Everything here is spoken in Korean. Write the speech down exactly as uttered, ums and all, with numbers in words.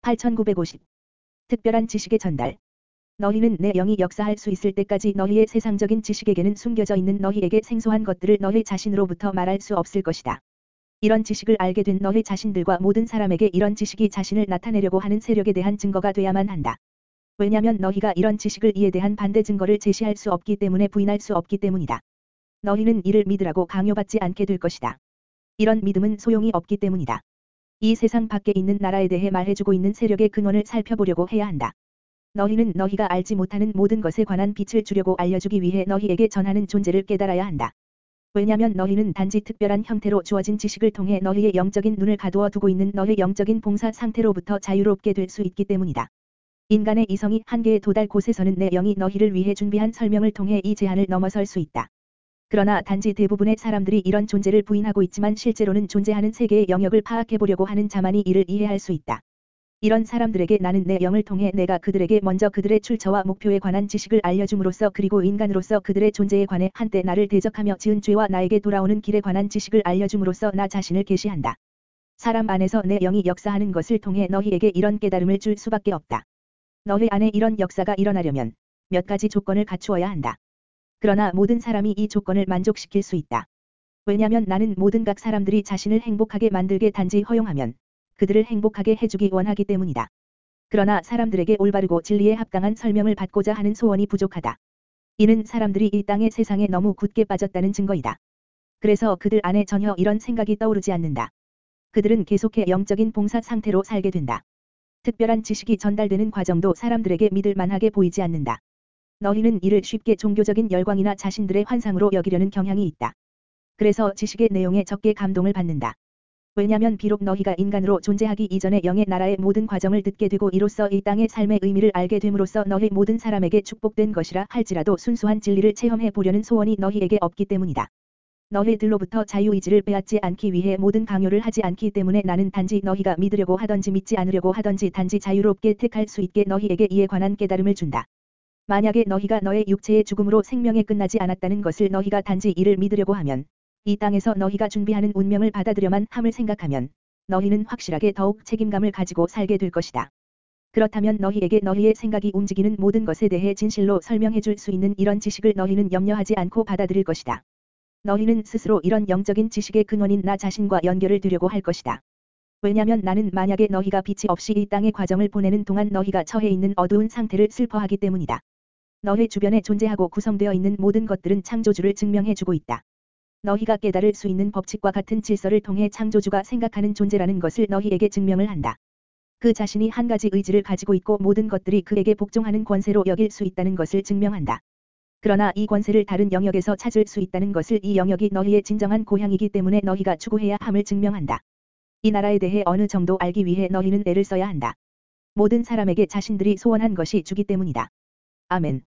팔천구백오십. 특별한 지식의 전달. 너희는 내 영이 역사할 수 있을 때까지 너희의 세상적인 지식에게는 숨겨져 있는 너희에게 생소한 것들을 너희 자신으로부터 말할 수 없을 것이다. 이런 지식을 알게 된 너희 자신들과 모든 사람에게 이런 지식이 자신을 나타내려고 하는 세력에 대한 증거가 돼야만 한다. 왜냐면 너희가 이런 지식을 이에 대한 반대 증거를 제시할 수 없기 때문에 부인할 수 없기 때문이다. 너희는 이를 믿으라고 강요받지 않게 될 것이다. 이런 믿음은 소용이 없기 때문이다. 이 세상 밖에 있는 나라에 대해 말해주고 있는 세력의 근원을 살펴보려고 해야 한다. 너희는 너희가 알지 못하는 모든 것에 관한 빛을 주려고 알려주기 위해 너희에게 전하는 존재를 깨달아야 한다. 왜냐면 너희는 단지 특별한 형태로 주어진 지식을 통해 너희의 영적인 눈을 가두어 두고 있는 너희 영적인 봉사 상태로부터 자유롭게 될 수 있기 때문이다. 인간의 이성이 한계에 도달 곳에서는 내 영이 너희를 위해 준비한 설명을 통해 이 제한을 넘어설 수 있다. 그러나 단지 대부분의 사람들이 이런 존재를 부인하고 있지만 실제로는 존재하는 세계의 영역을 파악해보려고 하는 자만이 이를 이해할 수 있다. 이런 사람들에게 나는 내 영을 통해 내가 그들에게 먼저 그들의 출처와 목표에 관한 지식을 알려줌으로써 그리고 인간으로서 그들의 존재에 관해 한때 나를 대적하며 지은 죄와 나에게 돌아오는 길에 관한 지식을 알려줌으로써 나 자신을 계시한다. 사람 안에서 내 영이 역사하는 것을 통해 너희에게 이런 깨달음을 줄 수밖에 없다. 너희 안에 이런 역사가 일어나려면 몇 가지 조건을 갖추어야 한다. 그러나 모든 사람이 이 조건을 만족시킬 수 있다. 왜냐면 나는 모든 각 사람들이 자신을 행복하게 만들게 단지 허용하면 그들을 행복하게 해주기 원하기 때문이다. 그러나 사람들에게 올바르고 진리에 합당한 설명을 받고자 하는 소원이 부족하다. 이는 사람들이 이 땅의 세상에 너무 굳게 빠졌다는 증거이다. 그래서 그들 안에 전혀 이런 생각이 떠오르지 않는다. 그들은 계속해 영적인 봉사 상태로 살게 된다. 특별한 지식이 전달되는 과정도 사람들에게 믿을 만하게 보이지 않는다. 너희는 이를 쉽게 종교적인 열광이나 자신들의 환상으로 여기려는 경향이 있다. 그래서 지식의 내용에 적게 감동을 받는다. 왜냐면 비록 너희가 인간으로 존재하기 이전에 영의 나라의 모든 과정을 듣게 되고 이로써 이 땅의 삶의 의미를 알게 됨으로써 너희 모든 사람에게 축복된 것이라 할지라도 순수한 진리를 체험해 보려는 소원이 너희에게 없기 때문이다. 너희들로부터 자유의지를 빼앗지 않기 위해 모든 강요를 하지 않기 때문에 나는 단지 너희가 믿으려고 하던지 믿지 않으려고 하던지 단지 자유롭게 택할 수 있게 너희에게 이에 관한 깨달음을 준다. 만약에 너희가 너의 육체의 죽음으로 생명에 끝나지 않았다는 것을 너희가 단지 이를 믿으려고 하면 이 땅에서 너희가 준비하는 운명을 받아들여만 함을 생각하면 너희는 확실하게 더욱 책임감을 가지고 살게 될 것이다. 그렇다면 너희에게 너희의 생각이 움직이는 모든 것에 대해 진실로 설명해 줄 수 있는 이런 지식을 너희는 염려하지 않고 받아들일 것이다. 너희는 스스로 이런 영적인 지식의 근원인 나 자신과 연결을 두려고 할 것이다. 왜냐면 나는 만약에 너희가 빛이 없이 이 땅의 과정을 보내는 동안 너희가 처해 있는 어두운 상태를 슬퍼하기 때문이다. 너희 주변에 존재하고 구성되어 있는 모든 것들은 창조주를 증명해 주고 있다. 너희가 깨달을 수 있는 법칙과 같은 질서를 통해 창조주가 생각하는 존재라는 것을 너희에게 증명을 한다. 그 자신이 한 가지 의지를 가지고 있고 모든 것들이 그에게 복종하는 권세로 여길 수 있다는 것을 증명한다. 그러나 이 권세를 다른 영역에서 찾을 수 있다는 것을 이 영역이 너희의 진정한 고향이기 때문에 너희가 추구해야 함을 증명한다. 이 나라에 대해 어느 정도 알기 위해 너희는 애를 써야 한다. 모든 사람에게 자신들이 소원한 것이 주기 때문이다. 아멘.